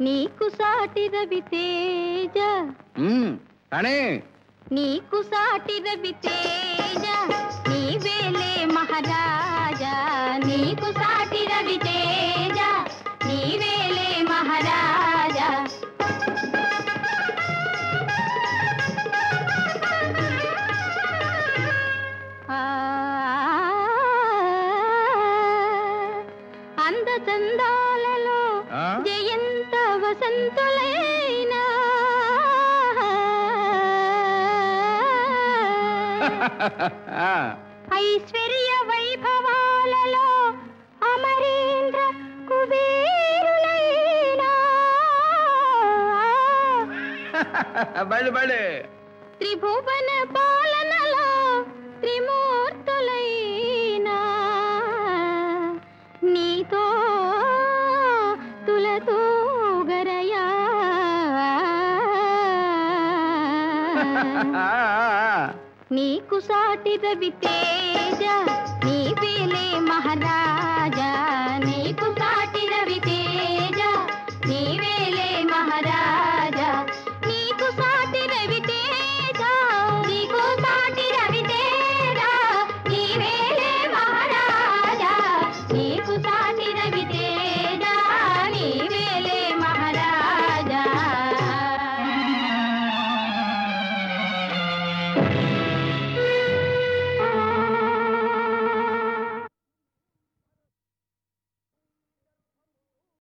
నీకు సాటి రవి తేజ కానీ నీకు సాటి రవి తేజ నీవేలే మహారాజా నీకు సాటి రవి తేజ నీవేలే మహారాజా అందచందాలలో జయంత వసంతులైనా ఐశ్వర్య వైభవాలలో అమరేంద్ర కుబేరులైనా బడి త్రిభువన పాలనలో త్రిమూర్తులైనా నీతో తులతో గరయా నీకు సాటి రవి తేజ నీవేలే మహారాజా